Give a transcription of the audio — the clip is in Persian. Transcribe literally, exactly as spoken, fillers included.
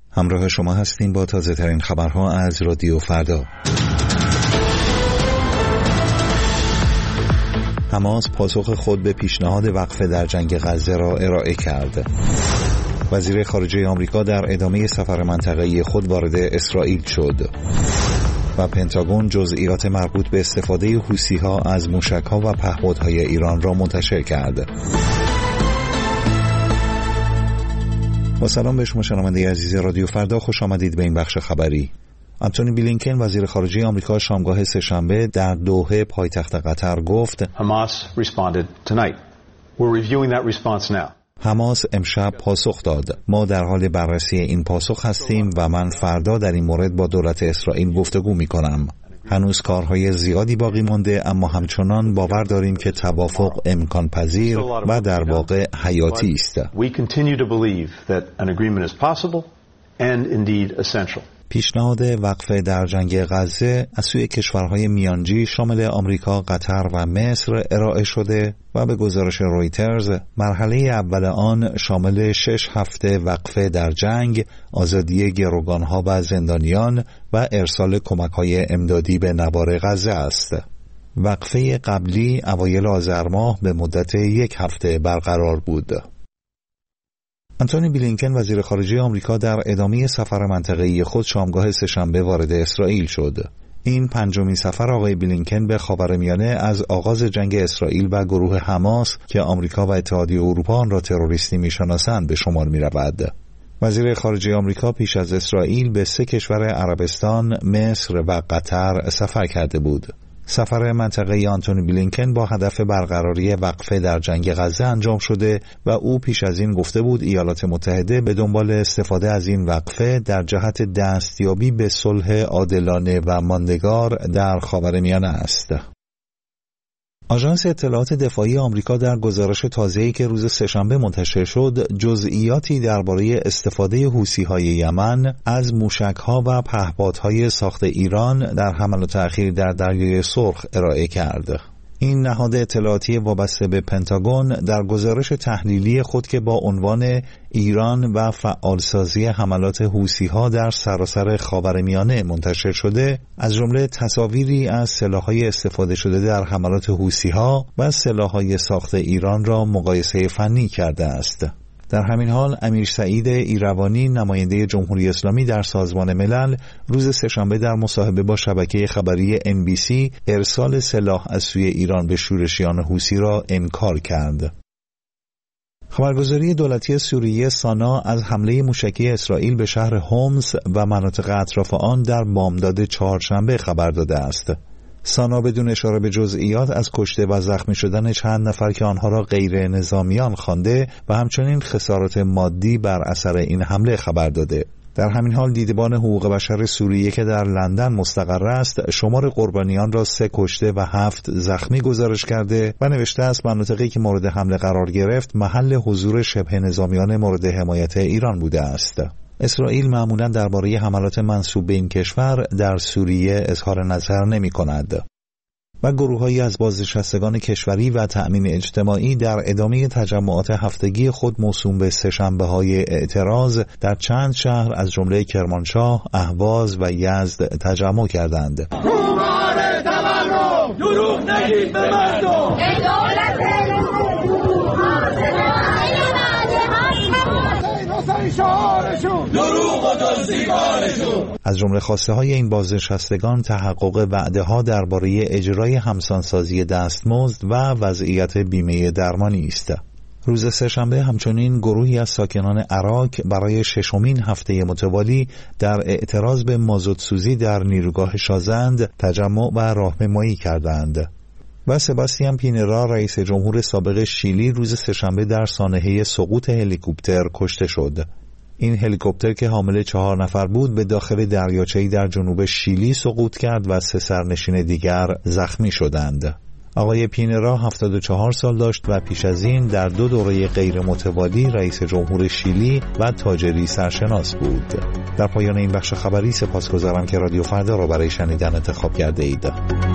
همراه شما هستیم با تازه ترین خبرها از رادیو فردا. حماس پاسخ خود به پیشنهاد وقفه در جنگ غزه را ارائه کرد. وزیر خارجه آمریکا در ادامه سفر منطقه‌ای خود وارد اسرائیل شد. و پنتاگون جزئیات مربوط به استفاده حوثی‌ها از موشک‌ها و پهپادهای ایران را منتشر کرد. با سلام به شما شنونده عزیز رادیو فردا، خوش آمدید به این بخش خبری. آنتونی بلینکن وزیر خارجه آمریکا شامگاه سه‌شنبه در دوحه پایتخت قطر گفت Hamas responded tonight. We're reviewing that response now. حماس امشب پاسخ داد. ما در حال بررسی این پاسخ هستیم و من فردا در این مورد با دولت اسرائیل گفتگو می کنم. هنوز کارهای زیادی باقی مانده، اما همچنان باور داریم که توافق امکان پذیر و در واقع حیاتی است. We continue to believe that an agreement is possible and indeed essential. پیشنهاد وقفه در جنگ غزه از سوی کشورهای میانجی شامل آمریکا، قطر و مصر ارائه شده و به گزارش رویترز مرحله اول آن شامل شش هفته وقفه در جنگ، آزادی گروگانها و زندانیان و ارسال کمک‌های امدادی به نوار غزه است. وقفه قبلی اوایل آذر ماه به مدت یک هفته برقرار بود. آنتونی بلینکن وزیر خارجه آمریکا در ادامه سفر منطقه‌ای خود شامگاه سه‌شنبه وارد اسرائیل شد. این پنجمین سفر آقای بلینکن به خاورمیانه از آغاز جنگ اسرائیل و گروه حماس که آمریکا و اتحادیه اروپا آن را تروریستی می‌شناسند به شمار می‌رود. وزیر خارجه آمریکا پیش از اسرائیل به سه کشور عربستان، مصر و قطر سفر کرده بود. سفر منطقه‌ای آنتونی بلینکن با هدف برقراری وقفه در جنگ غزه انجام شده و او پیش از این گفته بود ایالات متحده به دنبال استفاده از این وقفه در جهت دستیابی به صلح عادلانه و ماندگار در خاورمیانه است. آژانس اطلاعات دفاعی آمریکا در گزارش تازه‌ای که روز سه‌شنبه منتشر شد، جزئیاتی درباره استفاده حوثی‌های یمن از موشک‌ها و پهپادهای ساخت ایران در حملات اخیر در دریای سرخ ارائه کرد. این نهاد اطلاعاتی وابسته به پنتاگون در گزارش تحلیلی خود که با عنوان ایران و فعالسازی حملات حوثی‌ها در سراسر خاورمیانه منتشر شده، از جمله تصاویری از سلاح‌های استفاده شده در حملات حوثی‌ها و سلاح‌های ساخت ایران را مقایسه فنی کرده است. در همین حال امیر سعید ایروانی نماینده جمهوری اسلامی در سازمان ملل روز سه‌شنبه در مصاحبه با شبکه خبری ان بی سی ارسال سلاح از سوی ایران به شورشیان حوثی را انکار کرد. خبرگزاری دولتی سوریه سانا از حمله موشکی اسرائیل به شهر هومس و مناطق اطراف آن در بامداد چهارشنبه خبر داده است. سانا بدون اشاره به جزئیات از کشته و زخمی شدن چند نفر که آنها را غیر نظامیان خوانده و همچنین خسارات مادی بر اثر این حمله خبر داده. در همین حال دیدبان حقوق بشر سوریه که در لندن مستقر است شمار قربانیان را سه کشته و هفت زخمی گزارش کرده و نوشته است مناطقی که مورد حمله قرار گرفت محل حضور شبه نظامیان مورد حمایت ایران بوده است. اسرائیل معمولاً درباره حملات منسوب به این کشور در سوریه اظهار نظر نمی کند. و گروه‌هایی از بازنشستگان کشوری و تأمین اجتماعی در ادامه تجمعات هفتگی خود موسوم به سه‌شنبه‌های اعتراض در چند شهر از جمله کرمانشاه، اهواز و یزد تجمع کردند. دروغ نگید به مردم. از جمله خواسته های این بازنشستگان تحقق وعده ها درباره اجرای همسانسازی دستمزد و وضعیت بیمه درمانی است. روز سه‌شنبه همچنین گروهی از ساکنان عراق برای ششمین هفته متوالی در اعتراض به مازوتسوزی در نیروگاه شازند تجمع و راهپیمایی کردند. و سباستیان پینرا رئیس جمهور سابق شیلی روز سه‌شنبه در سانحه سقوط هلیکوپتر کشته شد. این هلیکوپتر که حامل چهار نفر بود به داخل دریاچه‌ای در جنوب شیلی سقوط کرد و سه سرنشین دیگر زخمی شدند. آقای پینرا هفتاد و چهار سال داشت و پیش از این در دو دوره غیر متوالی رئیس جمهور شیلی و تاجری سرشناس بود. در پایان این بخش خبری سپاسگزارم که رادیو فردا را برای شنیدن انتخاب کرده اید.